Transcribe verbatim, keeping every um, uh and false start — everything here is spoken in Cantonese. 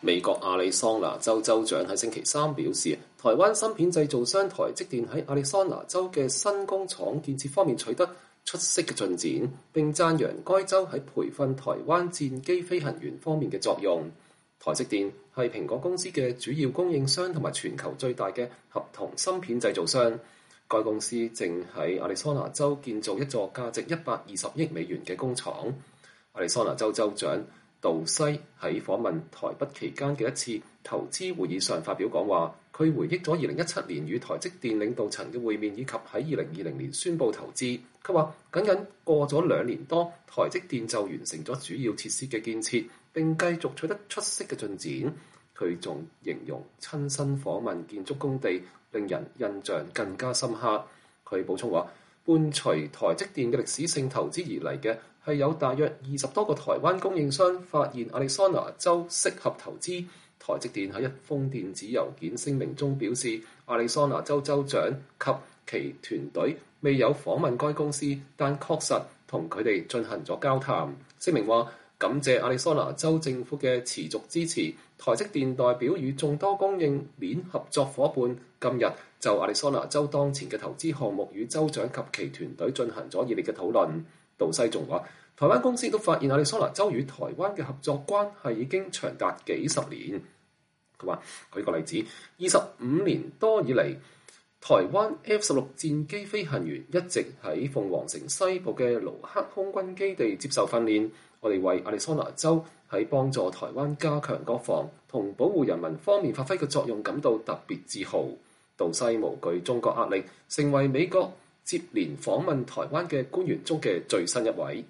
美國亞利桑那州州長喺星期三表示，台灣芯片製造商台積電喺亞利桑那州嘅新工廠建設方面取得出色嘅進展，並讚揚該州喺培訓台灣戰機飛行員方面嘅作用。台積電係蘋果公司嘅主要供應商同埋全球最大嘅合同芯片製造商。該公司正喺亞利桑那州建造一座價值一百二十億美元嘅工廠。亞利桑那州州長杜西喺訪問台北期間嘅一次投資會議上發表講話，佢回憶咗二零一七年與台積電領導層嘅會面，以及喺二零二零年宣布投資。佢話僅僅過咗兩年多，台積電就完成咗主要設施嘅建設，並繼續取得出色嘅進展。佢仲形容親身訪問建築工地令人印象更加深刻。佢補充話，伴隨台積電嘅歷史性投資而嚟嘅係有大約二十多個台灣供應商發現亞利桑那州適合投資。台積電喺一封電子郵件聲明中表示，亞利桑那州州長及其團隊未有訪問該公司，但確實同佢哋進行咗交談。聲明話，感謝亞利桑那州政府嘅持續支持，台積電代表與眾多供應鏈合作伙伴今日就亞利桑那州當前嘅投資項目與州長及其團隊進行咗熱烈嘅討論。杜西仲話，台灣公司都發現亞利桑那州與台灣嘅合作關係已經長達幾十年。佢話，舉個例子，二十五年多以嚟，台灣 F 十六戰機飛行員一直喺鳳凰城西部嘅盧克空軍基地接受訓練。我哋為亞利桑那州喺幫助台灣加強國防同保護人民方面發揮嘅作用感到特別自豪。杜西無懼中國壓力，成為美國接連訪問台灣嘅官員中嘅最新一位。